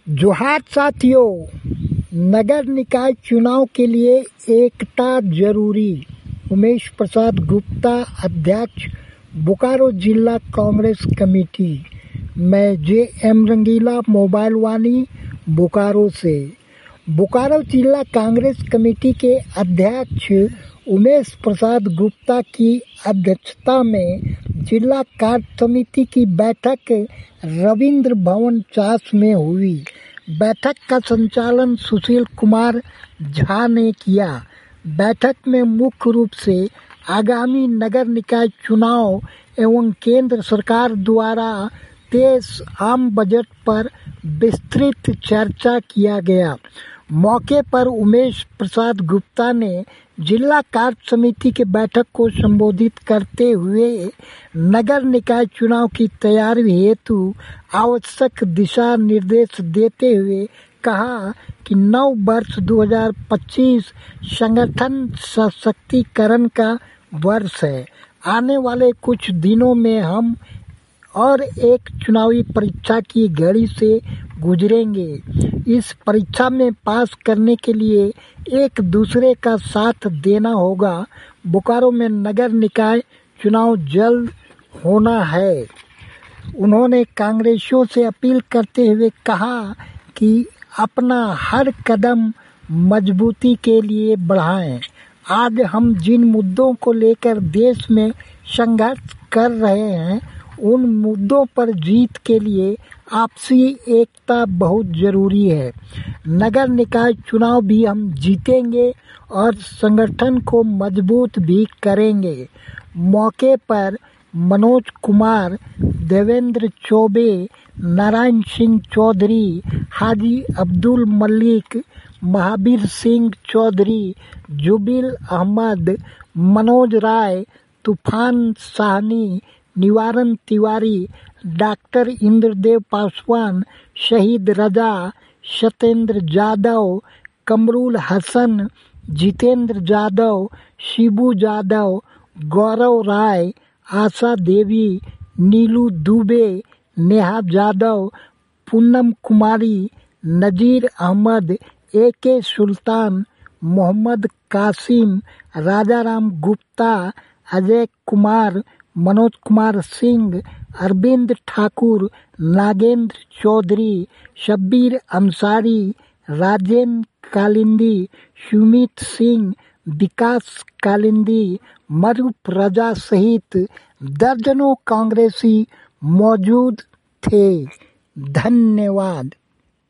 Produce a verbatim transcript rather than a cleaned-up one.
जोहार साथियों, नगर निकाय चुनाव के लिए एकता जरूरी। उमेश प्रसाद गुप्ता, अध्यक्ष, बोकारो जिला कांग्रेस कमेटी। मैं J M Rangila, mobile Vani, Bokaro से। बोकारो जिला कांग्रेस कमेटी के अध्यक्ष उमेश प्रसाद गुप्ता की अध्यक्षता में जिला कार्य समिति की बैठक रविंद्र भवन चास में हुई। बैठक का संचालन सुशील कुमार झा ने किया। बैठक में मुख्य रूप से आगामी नगर निकाय चुनाव एवं केंद्र सरकार द्वारा पेश आम बजट पर विस्तृत चर्चा किया गया। मौके पर उमेश प्रसाद गुप्ता ने जिला कार्य समिति की बैठक को संबोधित करते हुए नगर निकाय चुनाव की तैयारी हेतु आवश्यक दिशा निर्देश देते हुए कहा कि नव वर्ष दो हज़ार पच्चीस संगठन सशक्तिकरण का वर्ष है। आने वाले कुछ दिनों में हम और एक चुनावी परीक्षा की घड़ी से गुजरेंगे। इस परीक्षा में पास करने के लिए एक दूसरे का साथ देना होगा। बोकारो में नगर निकाय चुनाव जल्द होना है। उन्होंने कांग्रेसियों से अपील करते हुए कहा कि अपना हर कदम मजबूती के लिए बढ़ाएं। आज हम जिन मुद्दों को लेकर देश में संघर्ष कर रहे हैं, उन मुद्दों पर जीत के लिए आपसी एकता बहुत जरूरी है। नगर निकाय चुनाव भी हम जीतेंगे और संगठन को मजबूत भी करेंगे। मौके पर मनोज कुमार, देवेंद्र चौबे, नारायण सिंह चौधरी, हाजी अब्दुल मलिक, महावीर सिंह चौधरी, जुबिल अहमद, मनोज राय, तूफान साहनी, निवारण तिवारी, डॉक्टर इंद्रदेव पासवान, शहीद रजा, सत्येंद्र जादव, कमरुल हसन, जितेंद्र जादव, शिबू जादव, गौरव राय, आशा देवी, नीलू दुबे, नेहा जादव, पूनम कुमारी, नजीर अहमद, ए के सुल्तान, मोहम्मद कासिम, राजाराम गुप्ता, अजय कुमार, मनोज कुमार सिंह, अरविंद ठाकुर, नागेंद्र चौधरी, शब्बीर अंसारी, राजेंद्र कालिंदी, सुमित सिंह, विकास कालिंदी, मरूफ रजा सहित दर्जनों कांग्रेसी मौजूद थे। धन्यवाद।